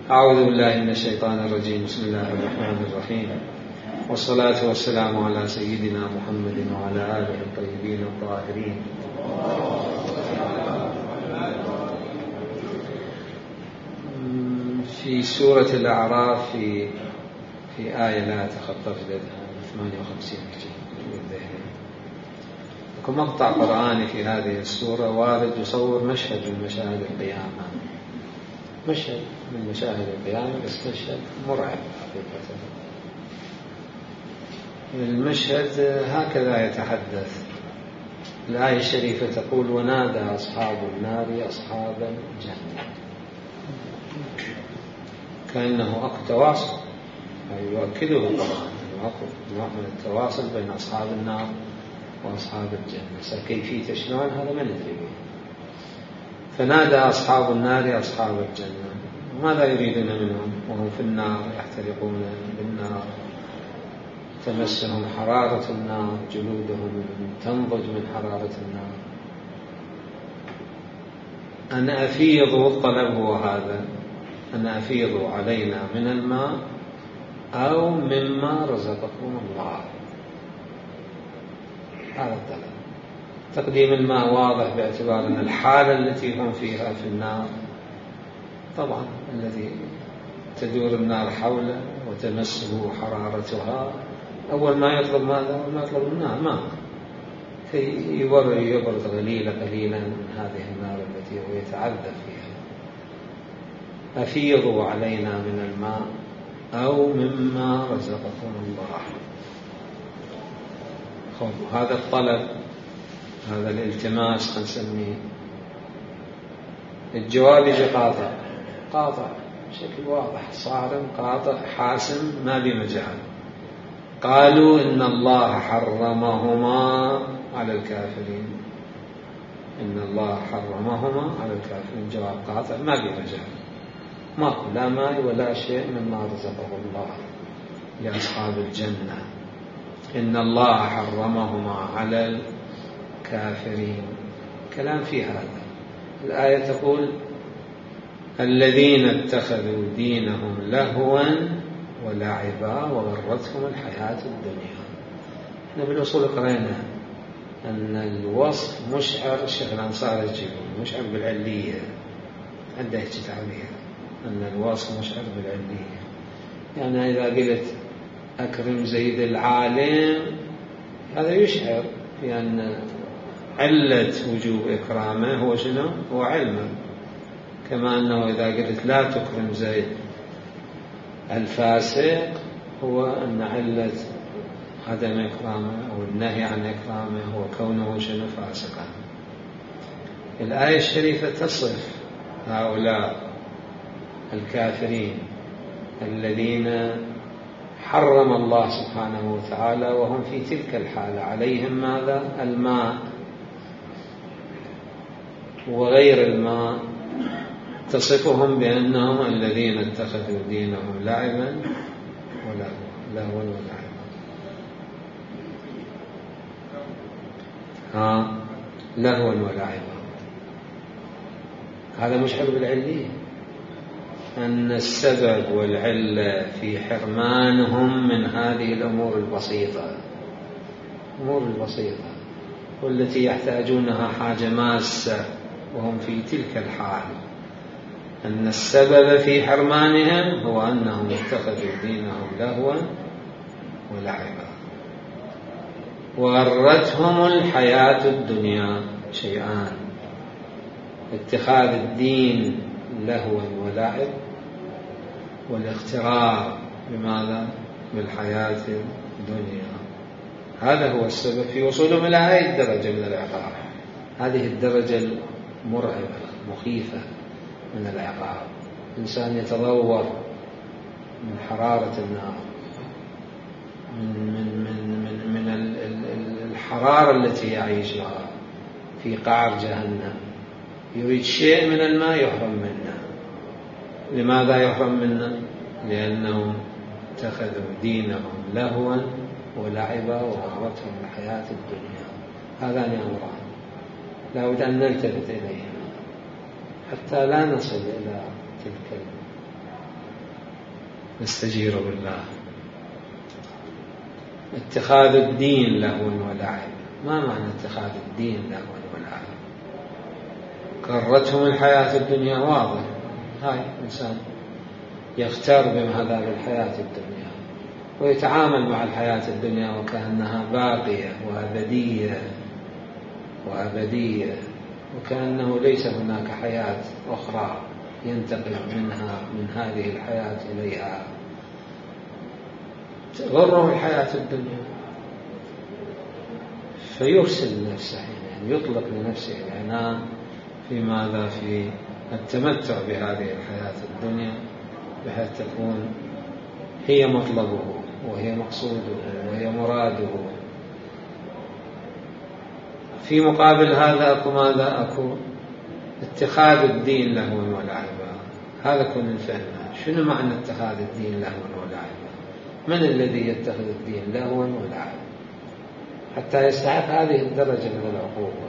أعوذ بالله من الشيطان الرجيم. بسم الله الرحمن الرحيم، والصلاة والسلام على سيدنا محمد وعلى آله الطيبين الطاهرين. في سورة الأعراف في آية لا أتخطى جلدها 58 لكم مقطع قرآني في هذه السورة وارد يصور مشهد من مشاهد القيامة، مشهد من مشاهد القيامة، بس مشهد مرعب حقيقة. المشهد هكذا يتحدث. الآية الشريفة تقول: ونادى أصحاب النار أصحاب الجنة، كأنه تواصل، يؤكده القرآن نوع من التواصل بين أصحاب النار وأصحاب الجنة. كيفية شلون هذا ما ندري به. فنادى أصحاب النار أصحاب الجنة، ماذا يريدون منهم وهم في النار يحترقون بالنار، تمسهم حرارة النار، جلودهم تنضج من حرارة النار. أن أفيضوا، الطلب هو هذا، أن أفيضوا علينا من الماء أو مما رزقكم الله. هذا الطلب. تقديم الماء واضح باعتبار أن الحالة التي هم فيها في النار، طبعا الذي تدور النار حوله وتمسه حرارتها، أول ما يطلب ماذا؟ أول ما يطلب النار ماء كي يبرد قليلا من هذه النار التي هو يتعذب فيها. أفيضوا علينا من الماء أو مما رزقكم الله. هذا الطلب، هذا الالتماس نسميه، الجواب قاطع بشكل واضح، صارم، قاطع، حاسم، ما بمجال. قالوا إن الله حرمهما على الكافرين، إن الله حرمهما على الكافرين. جواب قاطع ما بمجال، ماكو لا ماء ولا شيء مما رزقه الله لأصحاب الجنة. إن الله حرمهما على الكافرين. كلام في هذا. الآية تقول: الذين اتخذوا دينهم لهوا ولعبا وغرتهم الحياة الدنيا. احنا بالأصول قرأنا أن الوصف مشعر، الشيخ الأنصاري يجيبه مشعر بالعلية، عنده هيك تعبير أن الوصف مشعر بالعلية. يعني إذا قلت أكرم زيد العالم، هذا يشعر بأن علة وجوب إكرامه هو شنو؟ هو علمه. كما أنه إذا قلت لا تكرم زيد الفاسق، هو أن علة عدم إكرامه أو النهي عن إكرامه هو كونه شنو؟ فاسقا. الآية الشريفة تصف هؤلاء الكافرين الذين حرم الله سبحانه وتعالى وهم في تلك الحالة، عليهم ماذا؟ الماء وغير الماء. تصفهم بأنهم الذين اتخذوا دينهم لعبا ولهوا ولعبا. هذا مشعر بالعلية، أن السبب والعلة في حرمانهم من هذه الأمور البسيطة، الأمور البسيطة والتي يحتاجونها حاجة ماسة وهم في تلك الحال، أن السبب في حرمانهم هو أنهم اتخذوا دينهم لهوا ولعبا وغرتهم الحياة الدنيا. شيئان: اتخاذ الدين لهوا ولعب، والاغترار بماذا؟ بالحياة الدنيا. هذا هو السبب في وصولهم إلى هذه الدرجة من العقاب، هذه الدرجة المرعبة المخيفة من العقاب. الإنسان يتضور من حرارة النار، من الحرارة التي يعيشها في قعر جهنم، يريد شيء من الماء يحرم منه. لماذا يحرم منه؟ لأنهم اتخذوا دينهم لهوا ولعبا وغرتهم الحياة الدنيا. هذان أمران لا بد أن نلتفت إليهما حتى لا نصل إلى تلك نستجير بالله. اتخاذ الدين لهوا ولعب. ما معنى اتخاذ الدين لهوا ولعب؟ غرتهم الحياة الدنيا، واضح. هاي إنسان يغتر بهذا الحياة الدنيا ويتعامل مع الحياة الدنيا وكأنها باقية وأبدية وكأنه ليس هناك حياة أخرى ينتقل منها من هذه الحياة إليها. تغره الحياة الدنيا فيرسل نفسه، يعني يطلق لنفسه العنان في ماذا؟ في التمتع بهذه الحياة الدنيا بحيث تكون هي مطلبه وهي مقصوده وهي مراده. في مقابل هذا أكو ماذا؟ أكو اتخاذ الدين لهوا ولعبا. هذا كن الفهم. شنو معنى اتخاذ الدين لهوا ولعبا؟ من الذي يتخذ الدين لهوا ولعبا حتى يستحق هذه الدرجة من العقوبة؟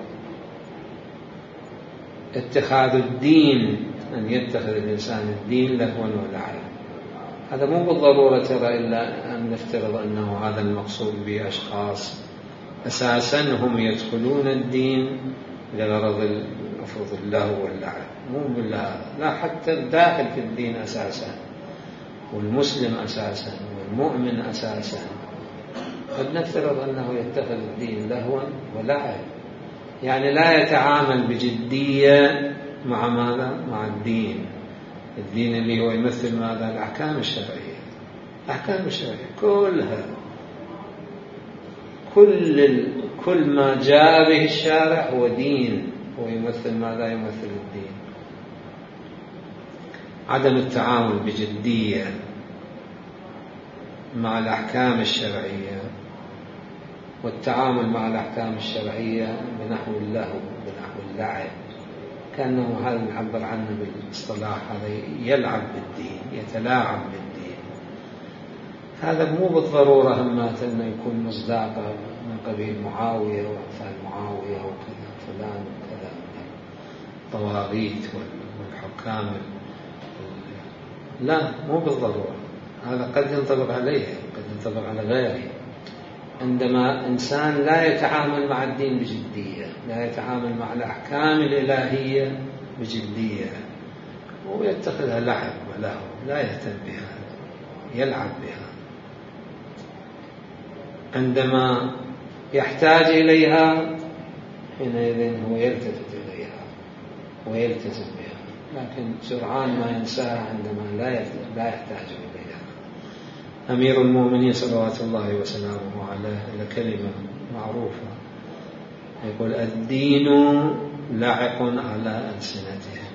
اتخاذ الدين، أن يتخذ الإنسان الدين لهوا ولعبا، هذا مو بالضرورة ترى إلا أن نفترض أنه هذا المقصود به أشخاص أساسا هم يدخلون الدين لغرض المفروض اللهو واللعب، مو بالله، لا، حتى الداخل في الدين أساسا والمسلم أساسا والمؤمن أساسا قد نفترض أنه يتخذ الدين لهوا ولعب، يعني لا يتعامل بجدية مع ماذا؟ مع الدين اللي هو يمثل ماذا؟ الأحكام الشرعية. الأحكام الشرعية كلها، كل ما جاء به الشارع هو دين، هو يمثل ماذا؟ يمثل الدين. عدم التعامل بجدية مع الأحكام الشرعية والتعامل مع الأحكام الشرعية بنحو اللهو بنحو اللعب، كأنه هذا نعبر عنه بالاصطلاح هذا يلعب بالدين، يتلاعب بالدين. هذا مو بالضرورة همات أنه يكون مصداقا من قبيل معاوية وأمثال معاوية وكذا فلان وكذا الطواغيت والحكام، لا، مو بالضرورة. هذا قد ينطبق عليه، قد ينطبق على غيره. عندما إنسان لا يتعامل مع الدين بجدية، لا يتعامل مع الأحكام الإلهية بجدية ويتخذها لعب ولهو، لا يهتم بها، يلعب بها. عندما يحتاج إليها حينئذ هو يلتفت إليها ويلتزم بها، لكن سرعان ما ينساها عندما لا يحتاج إليها. أمير المؤمنين صلوات الله وسلامه عليه إلى كلمة معروفة يقول: الدين لاعق على ألسنتهم،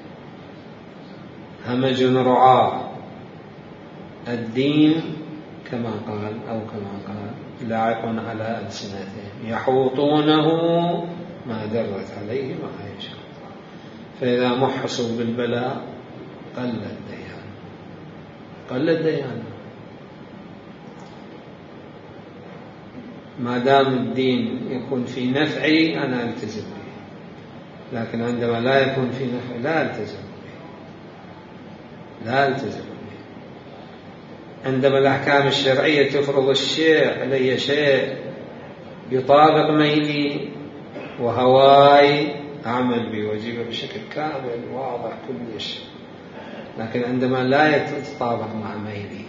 همج رعاة. الدين كما قال لاعق على ألسنتهم يحوطونه ما درت عليه ما يشاء، فإذا محصوا بالبلاء قل الديان. ما دام الدين يكون في نفعي أنا ألتزم به، لكن عندما لا يكون في نفعي لا ألتزم به. عندما الأحكام الشرعية تفرض الشيء علي شيء يطابق ميلي وهواي أعمل به وأجيبه بشكل كامل واضح كل شيء، لكن عندما لا يتطابق مع ميلي